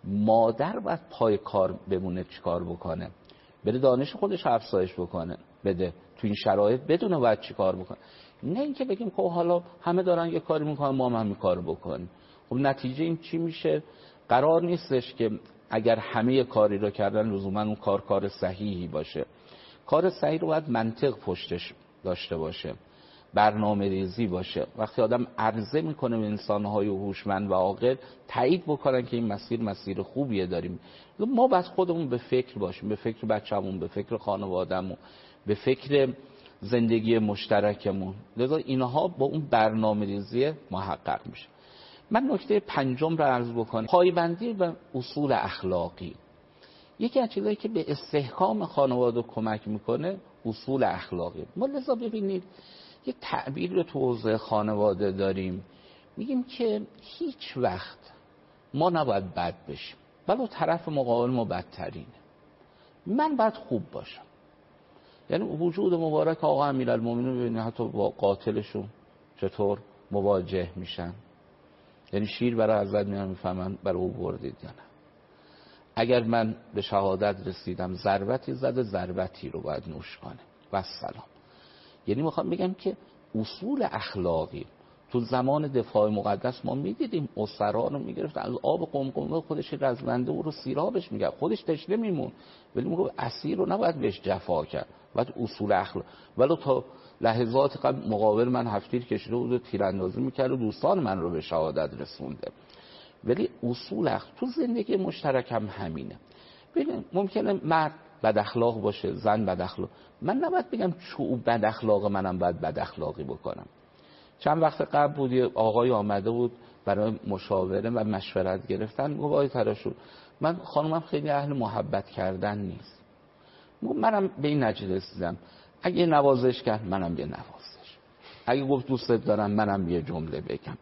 مادر باید پای کار بمونه، چیکار بکنه؟ بره دانش خودش افزایش بکنه، بده تو این شرایط بدونه باید چیکار بکنه. نه اینکه بگیم خب حالا همه دارن یه کاری میکنن ما هم همین کارو بکنیم. خب نتیجه این چی میشه؟ قرار نیستش که اگر همه یه کاری رو کردن لزوما اون کار صحیحی باشه. کار صحیح رو باید منطق پشتش داشته باشه، برنامه ریزی باشه. وقتی آدم عرضه میکنه به انسانهای هوشمند و عاقل تایید بکنن که این مسیر خوبیه داریم، ما باید خودمون به فکر باشیم، به فکر بچه‌مون، به فکر خانواده‌مون، به فکر زندگی مشترکمون. لذا اینها با اون برنامه‌ریزی محقق میشه. من نکته پنجم رو عرض بکنم، پایبندی به اصول اخلاقی. یکی از چیزایی که به استحکام خانواده کمک میکنه اصول اخلاقی. ما لذا ببینید یه تعبیر رو تو حوزه خانواده داریم، میگیم که هیچ وقت ما نباید بد بشیم، ولی طرف مقابل ما بدترینه. من باید خوب باشم. یعنی وجود مبارک آقا امیرالمومنین ببینید حتی با قاتلشون چطور مواجه میشن. یعنی شیر برای حضرت میان میفهمن برای او بردید یا نه. اگر من به شهادت رسیدم ضربتی زده، ضربتی رو باید نوش کنه و سلام. یعنی میخوام بگم که اصول اخلاقی تو زمان دفاع مقدس ما میدیدیم اسرا رو میگرفتن از آب قمقمه خودش رزمنده او رو سیرابش میگه، خودش تشنه میمون، ولی میگه اسیر رو نباید بهش جفا کرد. بعد اصول اخلاق ولو تا لحظات قبل مقابل من هفتیر کشیده بود و تیراندازی میکرد و دوستان من رو به شهادت رسونده. ولی اصول اخلاق تو زندگی مشترک هم همینه. ببین ممکنه مرد بد اخلاق باشه، زن بد اخلاق، من نباید بگم چون او بد اخلاق منم باید بد اخلاقی بکنم. چند وقت قبل بود یه آقای آمده بود برای مشاوره و مشورت گرفتن، گفت آقای تراشور من خانومم خیلی اهل محبت کردن نیست. منم به این نتیجه رسیدم اگه نوازش کرد منم به نوازش، اگه گفت دوستت دارم منم یه جمله بگم.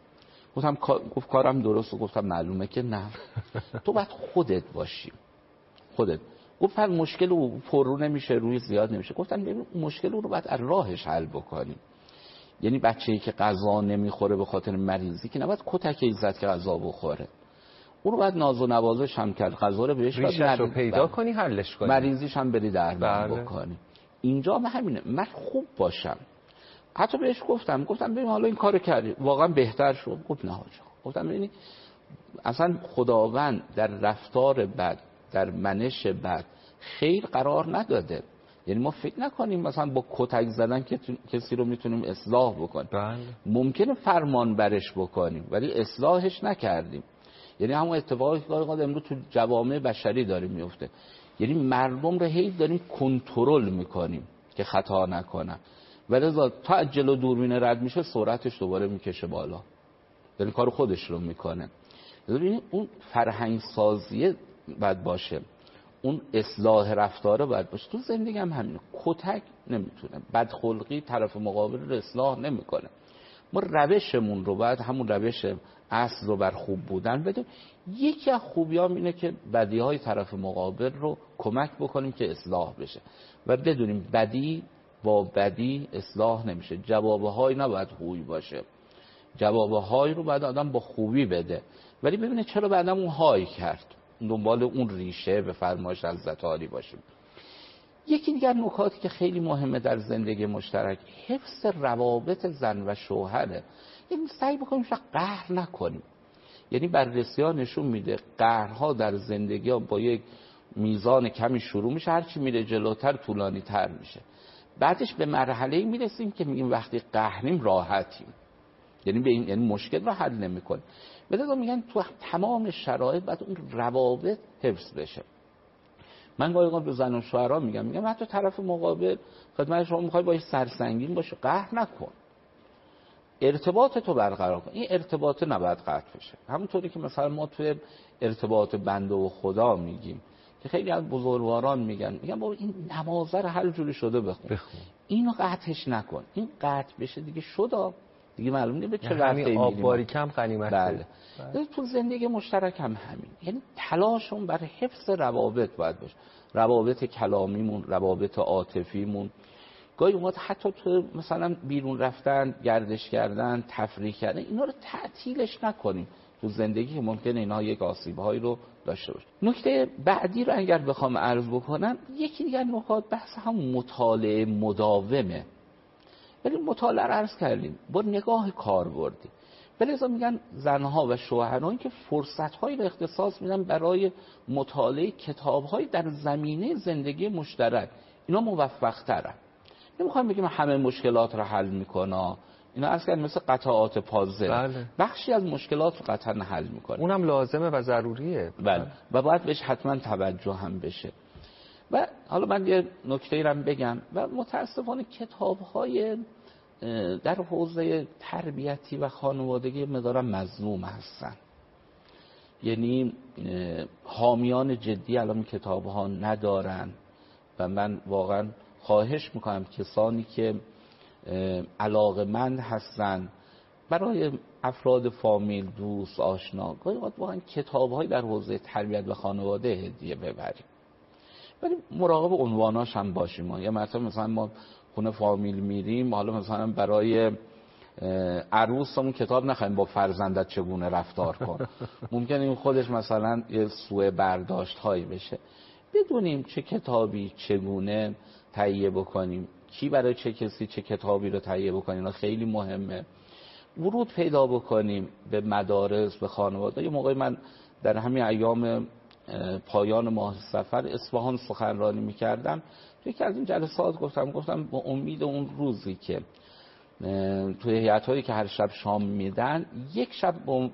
گفت کارم درست، و گفتم معلومه که نه. تو باید خودت باشی، خودت. گفت هر مشکل رو پررو نمیشه، روی زیاد نمیشه. گفتم ببین مشکل رو باید از راهش حل بکنیم. یعنی بچه‌ای که غذا نمیخوره به خاطر مریضی که نباید کتک زد که غذا بخوره، اون رو باید ناز و نوازش هم کرد، غذا رو بهش ریشش رو پیدا کنی حلش کنی، مریضیش هم بری درمان بکنی. اینجا هم همینه، من خوب باشم. حتی بهش گفتم ببین حالا این کارو کردی واقعا بهتر شد. گفت نه آقا. گفتم ببین اصلا خداوند در رفتار بد، در منش بد خیر قرار نداده. یعنی ما فکر نکنیم مثلا با کتک زدن که کسی رو میتونیم اصلاح بکنیم. ممکنه فرمان برش بکنیم ولی اصلاحش نکردیم. یعنی همون اتفاقی که امروز تو جوامع بشری داره میفته. یعنی مردم رو هی داریم کنترل میکنیم که خطا نکنن، ولی تا از جلو دوربین رد میشه سرعتش دوباره میکشه بالا، یعنی کار خودش رو میکنه. یعنی اون فرهنگ سازیه باید باشه، اون اصلاح رفتاره باید باشه. تو زندگی هم همینه، کتک نمیتونه، بدخلقی طرف مقابل رو اصلاح نمیکنه. ما روشمون رو باید همون روش اصل رو بر خوب بودن بده. یکی از خوبیام اینه که بدیهای طرف مقابل رو کمک بکنیم که اصلاح بشه و بدونیم بدی با بدی اصلاح نمیشه. جوابهای نباید خوبی باشه، جوابهای رو باید آدم با خوبی بده، ولی ببینه چرا بعدم اون های کرد، دنبال اون ریشه به فرمایش حضرت عالی باشیم. یکی دیگر نکاتی که خیلی مهمه در زندگی مشترک حفظ روابط زن و شوهره. یعنی سعی بکنیم قهر نکنیم. یعنی بررسی ها نشون میده قهرها در زندگی ها با یک میزان کمی شروع میشه، هرچی میره جلوتر طولانی تر میشه. بعدش به مرحله‌ای میرسیم که میگیم وقتی قهریم راحتیم، یعنی به این یعنی مشکل رو حل نمی‌کنیم. لذا میگن تو تمام شرایط باید اون روابط حفظ بشه. من گاهی به زن و شوهرها میگم حتی طرف مقابل خدمت شما میخوای باش سرسنگین باشه، قهر نکن، ارتباط تو برقرار کن. این ارتباط نباید قطع بشه. همونطوری که مثلا ما توی ارتباط بنده و خدا میگیم که خیلی از بزرگواران میگن بابا این نمازه رو هر جوری شده بخون. اینو قطعش نکن. این قطع بشه دیگه شد، دیگه معلوم نیست به چه وقتی میریم. آب باریکم غنیمت. بله. تو زندگی مشترک هم همین. یعنی تلاشمون برای حفظ روابط باید باشه. روابط کلامیمون، روابط عاطفیمون. گاهی اوقات حتی تو مثلا بیرون رفتن، گردش کردن، تفریح کردن، اینا رو تعطیلش نکنیم تو زندگی که ممکنه اینا یک آسیب‌هایی رو داشته باشه. نکته بعدی رو اگر بخوام عرض بکنم، یکی دیگر نکات بحث هم مطالعه مداومه. ولی مطالعه رو عرض کردیم با نگاه کاربردی. بلذا میگن زنها و شوهران که فرصت‌هایی رو اختصاص میدن برای مطالعه کتاب‌های در زمینه زندگی مشترک، اینا موفق‌ترن. نمیخوام بگیم همه مشکلات رو حل میکنه، اینا اصلا مثل قطعات پازل. بله. بخشی از مشکلات رو قطعا حل میکنه، اونم لازمه و ضروریه. بله. و باید بهش حتما توجه هم بشه. و حالا من یه نکته رو بگم و متاسفانه کتاب‌های در حوزه تربیتی و خانوادگی مدارم مظلوم هستن. یعنی حامیان جدی الان کتاب‌ها ندارن و من واقعا خواهش میکنم کسانی که علاقه‌مند هستن برای افراد فامیل، دوست، آشنا گاهی اوقات واقعا کتاب‌هایی در حوزه تربیت و خانواده هدیه ببریم، ولی مراقب عنواناش هم باشیم. یا مثلا ما خونه فامیل میریم، حالا مثلا برای عروسمون کتاب نخواهیم با فرزندت چگونه رفتار کن ممکنه این خودش مثلا یه سوء برداشت هایی بشه. بدونیم چه کتابی چگونه تهیه بکنیم، کی برای چه کسی چه کتابی رو تهیه بکنیم، اینا خیلی مهمه. ورود پیدا بکنیم به مدارس، به خانواده. یه موقعی من در همین ایام پایان ماه سفر اصفهان سخنرانی میکردم، یکی از این جلسات گفتم با امید اون روزی که توی هیئت‌هایی که هر شب شام میدن، یک شب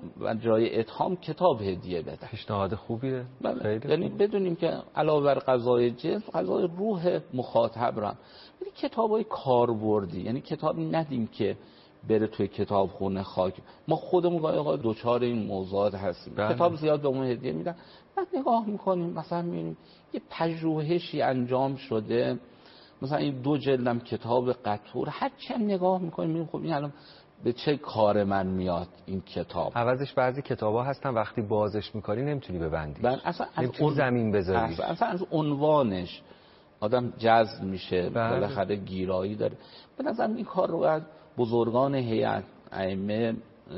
جای اتهام کتاب هدیه بدن. پیشنهاد خوبیه. یعنی بدونیم که علاوه بر غذای جنس، غذای روح مخاطب را ولی کتابای کاربردی، یعنی کتابی ندیم که بره توی کتابخونه خاک. ما خودمون گاهی دوچار این موضوعات هستیم. کتاب زیاد به اون هدیه میدن، بعد نگاه میکنیم مثلا میبینیم یه پژوهشی انجام شده، مثلا این 2 جلدم کتاب قطور، هر چند نگاه میکنیم میبینیم خب این الان به چه کار من میاد این کتاب. عوضش بعضی کتابا هستن وقتی بازش میکنی نمیتونی ببندی، اصلا نمیتونی زمین بذاری، اصلا از عنوانش آدم جذب میشه، بالاخره گیرایی داره. به نظر این کار رو باید بزرگان هیئت، ائمه،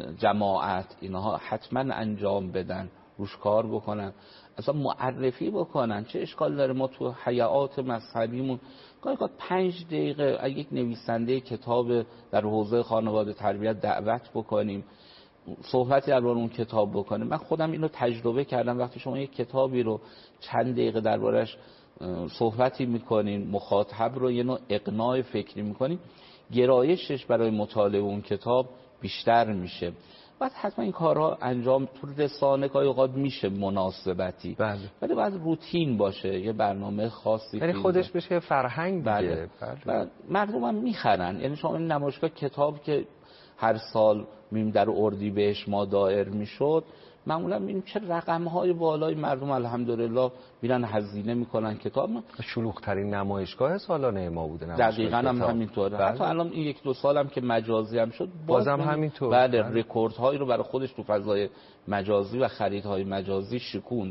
جماعت اینها حتما انجام بدن، روش کار بکنن، اصلا معرفی بکنن. چه اشکال داره ما تو هیئات مذهبیمون گاهی 5 دقیقه از یک نویسنده کتاب در حوزه خانواده تربیت دعوت بکنیم، صحبتی درباره اون کتاب بکنیم. من خودم اینو تجربه کردم. وقتی شما یک کتابی رو چند دقیقه دربارش صحبتی میکنین، مخاطب رو یه نوع اقناع فکری میکنین، گرایشش برای مطالعه اون کتاب بیشتر میشه. بعد حتما این کارها انجام تو رسانه گاهی اوقات میشه مناسبتی، ولی باید روتین باشه، یه برنامه خاصی، یعنی خودش بشه فرهنگ دیگه. و مردم هم میخرن. یعنی شما این نمایشگاه کتاب که هر سال میم در اردیبهشت ما دایر میشد، معمولا میبینیم چه رقم‌های بالای مردم الحمدلله میرن هزینه میکنن کتاب. شلوغ‌ترین نمایشگاه سالانه ما بوده. دقیقاً هم همینطوره. حتی الان این 1-2 سالم که مجازی هم شد بازم همینطور. بله، رکوردهایی رو برای خودش تو فضای مجازی و خریدهای مجازی شکوند.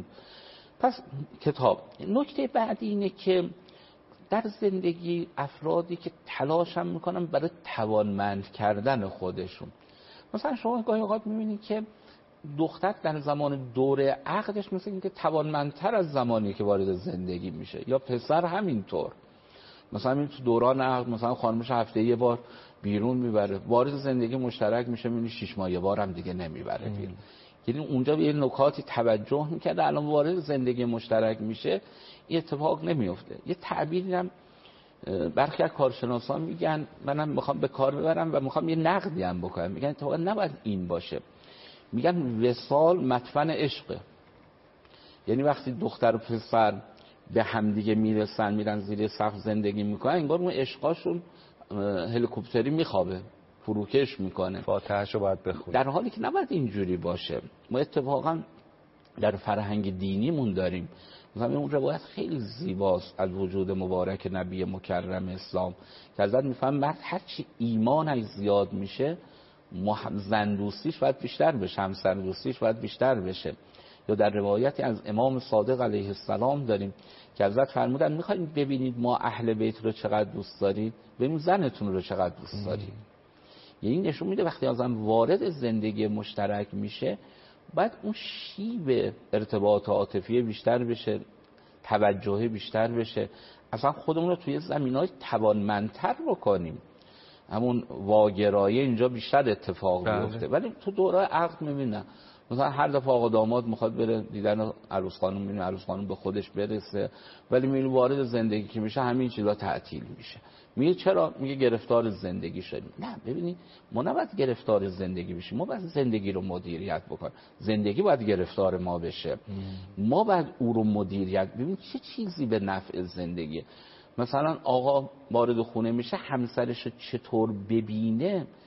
پس کتاب. نکته بعدی اینه که در زندگی افرادی که تلاش هم میکنن برای توانمند کردن خودشون، مثلا شما گاهی اوقات میبینید که دختر در زمان دوره عقدش مثل اینکه توانمندتر از زمانی که وارد زندگی میشه، یا پسر همینطور. مثلا این تو دوران عقد مثلا خانمش هفته یه بار بیرون میبره، وارد زندگی مشترک میشه میبینی 6 ماه یه بار هم دیگه نمیبره بیرون. یعنی اونجا به یه نکاتی توجه میکرده، الان وارد زندگی مشترک میشه این اتفاق نمیفته. یه تعبیری هم برخی از کارشناسان میگن، منم میخوام به کار ببرم و میخوام یه نقدی هم بکنم، میگن اتفاقا نباید این باشه. میگن وصال مدفن عشقه. یعنی وقتی دختر و پسر به همدیگه میرسن، میرن زیر سقف زندگی میکنن، انگار اون عشقاشون هلیکوپتری میخوابه، فروکش میکنه، فاتحه‌شو باید بخونی، در حالی که نباید اینجوری باشه. ما اتفاقا در فرهنگ دینیمون داریم مثلا اون روایت خیلی زیباست از وجود مبارک نبی مکرم اسلام که ازت میفهم مرد هرچی ایمانش زیاد میشه زندوستیش باید بیشتر بشه، همسردوستیش باید بیشتر بشه. یا در روایتی از امام صادق علیه السلام داریم که حضرت فرمودن میخواید ببینید ما اهل بیت رو چقدر دوست دارید، ببینید زنتون رو چقدر دوست دارید. یعنی نشون میده وقتی آدم وارد زندگی مشترک میشه باید اون شیب ارتباط عاطفی بیشتر بشه، توجه بیشتر بشه، اصلا خودمون رو توی زمینهای توانمندتر بکنیم. همون واگرایی اینجا بیشتر اتفاق بیفته. ولی تو دوره عقد میبینم مثلا هر دفعه آقا داماد میخواد بره دیدن عروس خانم، میبینه عروس خانم به خودش برسه، ولی میبینه وارد زندگی که میشه همین چیزا تعطیل میشه. میگه چرا؟ میگه گرفتار زندگی شدیم. نه، ببینید ما نباید گرفتار زندگی بشیم، ما باید زندگی رو مدیریت بکنیم. زندگی باید گرفتار ما بشه، ما باید او رو مدیریت. ببین چه چیزی به نفع زندگی. مثلا آقا وارد خونه میشه، همسرش رو چطور ببینه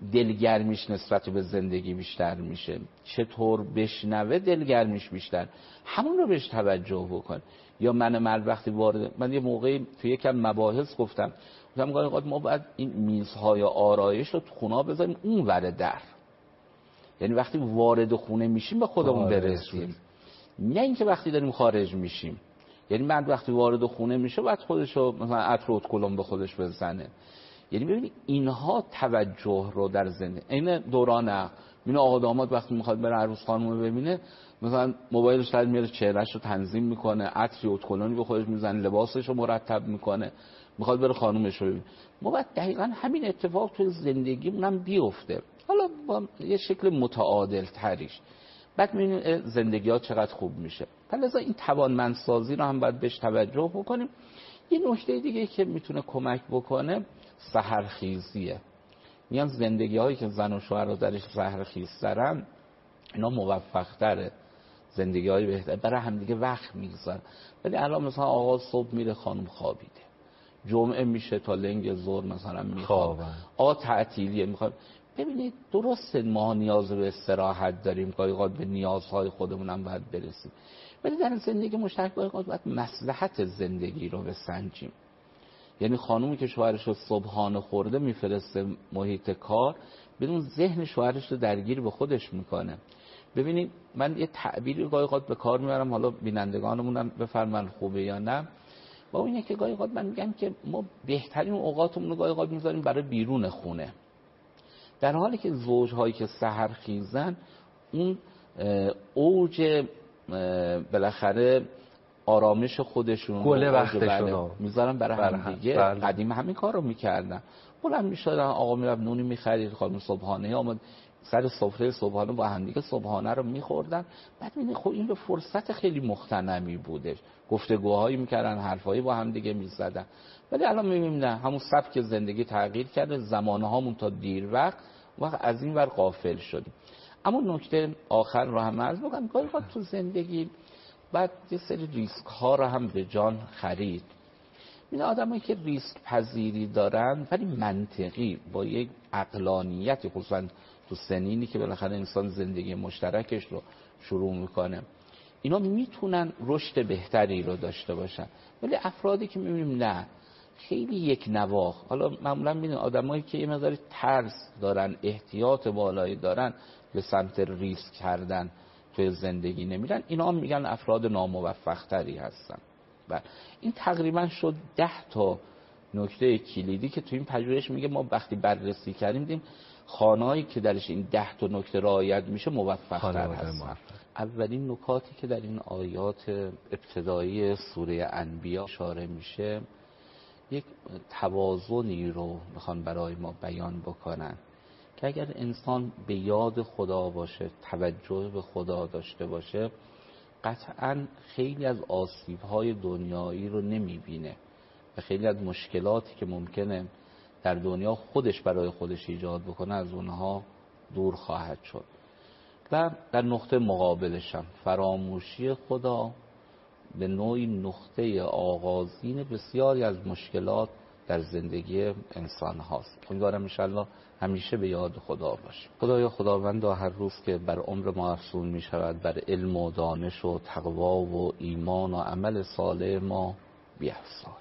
دلگرمیش نسبت به زندگی بیشتر میشه، چطور بشنوه دلگرمیش بیشتر، همون رو بهش توجه بکن. یا من مرد وقتی من یه موقعی تو یکم مباحث گفتم ما باید این میزهای آرایش رو تو خونه بذاریم اون ور در، یعنی وقتی وارد خونه میشیم به خودمون برسیم، نه اینکه وقتی داریم خارج میشیم. یعنی مرد وقتی وارد خونه میشه باید خودشو مثلا عطر و کلم به خودش بزنه. یعنی ببینید اینها توجه رو در زندگی این دوران این آقا داماد وقتی میخواد بره عروس خانم رو ببینه، مثلا موبایلش در میاره چهرهش رو تنظیم میکنه، عطری و کلونی به خودش میزنه، لباسش رو مرتب میکنه، میخواد بره خانومش رو ببینه. ما باید دقیقاً همین اتفاق توی زندگیمون هم بیفته، حالا با یه شکل متعادل تریش. بعد میبینیم زندگی ها چقدر خوب میشه. لذا این توانمندسازی رو هم باید بهش توجه بکنیم. یه نکته دیگه که میتونه کمک بکنه سحرخیزیه. میان زندگی هایی که زن و شوهر رو درش سحرخیز دارن اینا موفق تره، زندگی های بهتر، برای همدیگه وقت میگذارن. ولی الان مثلا آقا صبح میره خانم خوابیده، جمعه میشه تا لنگ ظهر مثلا میخوابه، آقا تعطیلیه میخواد. ببینید درسته ما نیاز به استراحت داریم، گاهی اوقات به نیازهای خودمون هم باید برسیم، ولی در زندگی مشترک گاهی اوقات باید مصلحت زندگی رو بسنجیم. یعنی خانومی که شوهرش رو صبحانه خورده میفرسته محیط کار، بدون ذهن شوهرش رو درگیر به خودش میکنه. ببینید من یه تعبیری گاهی اوقات به کار میبرم، حالا بینندگانمون هم بفرمایید خوبه یا نه، با اینه که گاهی اوقات من میگم که ما بهترین اوقاتمون رو گاهی اوقات میذاریم برای بیرون خونه، در حالی که زوجهایی که سحرخیزن اون اوج بالاخره آرامش خودشون گله وقتشون میذارن برای همدیگه. قدیم همین کار رو میکردن، بلند میشدن آقا میرفت نونی میخرید، خانم صبحانه آمد سر سفره صبحانه با همدیگه صبحانه رو میخوردن. بعد میبینید خب این به فرصت خیلی مغتنمی بودش، گفتگوهایی میکردن، حرفایی با همدیگه میزدن. ولی الان میبینیم نه، همون سبک زندگی تغییر کرده، زمانهامون تا دیر وقت از این ور غافل شدیم. اما نکته آخر رو هم عرض بکنم، گاهی تو زندگی بعد یه سری ریسک ها رو هم به جان خرید. این آدمایی که ریسک پذیری دارن ولی منطقی، با یک عقلانیتی، خصوصا تو سنینی که بالاخره انسان زندگی مشترکش رو شروع میکنه، اینا میتونن رشد بهتری رو داشته باشن. ولی افرادی که میبینیم نه، خیلی یک نواخ، حالا معمولا میبینیم آدمایی که یه مقدار ترس دارن، احتیاط بالایی دارن، به سمت ریسک کردن توی زندگی نمیرن، اینا هم میگن افراد ناموفق تری هستن. بله این تقریبا شد 10 تا نکته کلیدی که توی این پژوهش میگه ما وقتی بررسی کردیم دیدیم خانه‌ای که درش این 10 تا نکته رعایت میشه موفق تر هستن. اولین نکاتی که در این آیات ابتدایی سوره انبیاء اشاره میشه، یک توازنی رو میخوان برای ما بیان بکنن که اگر انسان به یاد خدا باشه، توجه به خدا داشته باشه، قطعاً خیلی از آسیب‌های دنیایی رو نمی‌بینه و خیلی از مشکلاتی که ممکنه در دنیا خودش برای خودش ایجاد بکنه از اونها دور خواهد شد. و در نقطه مقابلش هم فراموشی خدا به نوعی نقطه آغازین بسیاری از مشکلات در زندگی انسان هاست. امیدوارم انشالله همیشه به یاد خدا باشیم. خدایا خداوندا هر روز که بر عمر ما افزون می شود، بر علم و دانش و تقوا و ایمان و عمل صالح ما بیفزای.